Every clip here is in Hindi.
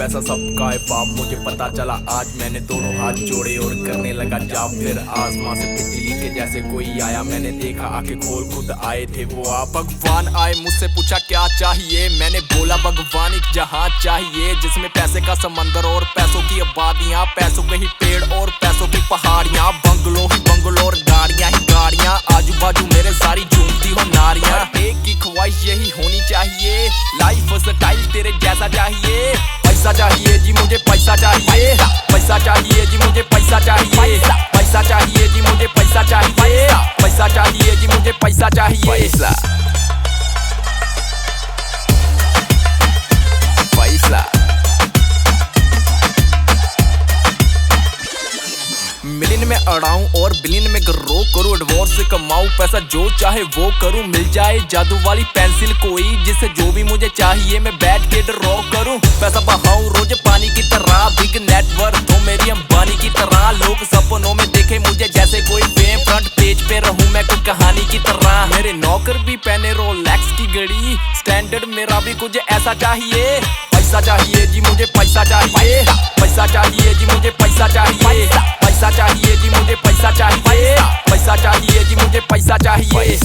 पैसा सबका है बाप। मुझे पता चला आज मैंने दोनों हाथ जोड़े और करने लगा जाप। फिर आसमां से बिजली के जैसे कोई आया, मैंने देखा आके खोल खुद आए थे वो आप। भगवान आए मुझसे पूछा क्या चाहिए, मैंने बोला भगवान एक जहाज चाहिए जिसमें पैसे का समंदर और पैसों की आबादियां, पैसों के ही पेड़ और पैसों की पहाड़ियां, बंगलो ही बंगलो और गाड़ियां ही गाड़ियां, आजू बाजू मेरे सारी झूमती हो नारियां। एक की ख्वाहिश यही होनी चाहिए, लाइफ स्टाइल तेरे जैसा चाहिए। पैसा चाहिए जी मुझे पैसा चाहिए, पैसा चाहिए जी मुझे पैसा चाहिए, पैसा चाहिए जी मुझे पैसा चाहिए, पैसा चाहिए जी मुझे पैसा चाहिए। पैसा मिलियन में अड़ाऊं और बिलियन में ग्रो करूं, एडवर्स से कमाऊं पैसा जो चाहे वो करूं। मिल जाए जादू वाली पेंसिल कोई जिससे जो भी मुझे चाहिए मैं बैठ के ड्रॉ करूं। पैसा बहाऊं रोज पानी की तरह, बिग नेटवर्क हो मेरी अंबानी की तरह। लोग सपनों में देखे मुझे जैसे कोई फेम, फ्रंट पेज पे रहूं मैं कोई कहानी की तरह। मेरे नौकर भी पहने रोलेक्स की घड़ी, स्टैंडर्ड मेरा भी कुछ ऐसा चाहिए। पैसा चाहिए जी मुझे पैसा चाहिए, पैसा चाहिए जी मुझे पैसा चाहिए, पैसा चाहिए जी मुझे पैसा चाहिए, पैसा चाहिए जी मुझे पैसा चाहिए।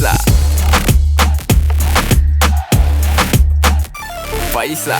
पैसा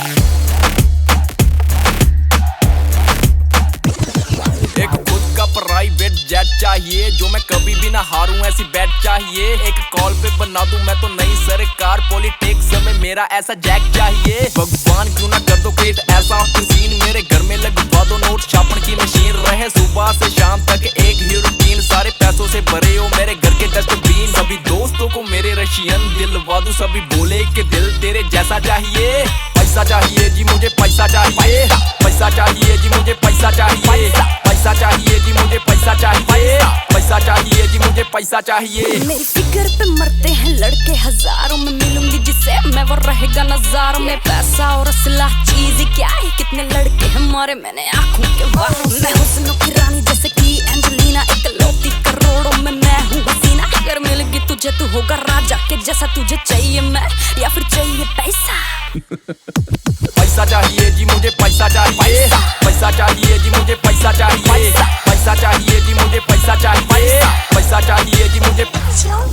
एक खुद का प्राइवेट जेट चाहिए जो मैं कभी भी ना हारूं, ऐसी बैट चाहिए। एक कॉल पे बना दूं मैं तो नई सरकार, पॉलिटिक्स में मेरा ऐसा जैक चाहिए। भगवान क्यों ना कर दो क्रिएट ऐसा सीन, मेरे घर में लगवा दो नोट छापन की मशीन। रहे सुबह से शाम तक एक ही रूटीन, सारे पैसों से भरे हो मेरे घर के डस्टबिन। सभी दोस्तों को मेरे रशियन दिलवा दूं, सभी बोले कि दिल तेरे जैसा चाहिए। पैसा चाहिए जी मुझे पैसा चाहिए, पैसा चाहिए जी मुझे पैसा चाहिए, पैसा चाहिए जी मुझे पैसा चाहिए, पैसा चाहिए जी मुझे पैसा चाहिए। मेरी फिगर पे मरते हैं लड़के हजारों में, मिलूंगी जिसे मैं वो रहेगा नजारों में। पैसा और असला चीज क्या है, कितने लड़के हैं मारे मैंने आंखों के बाहर। मैं हुस्नों की रानी जैसे की एंजेलिना, इकलौती करोड़ों में मैं हूँ हसीना। अगर मिलेगी तुझे तू होगा राजा के जैसा, तुझे चाहिए मैं या फिर चाहिए पैसा। पैसा चाहिए जी मुझे पैसा चाहिए, पैसा चाहिए जी मुझे पैसा चाहिए, पैसा चाहिए जी मुझे पैसा चाहिए, पैसा चाहिए जी मुझे।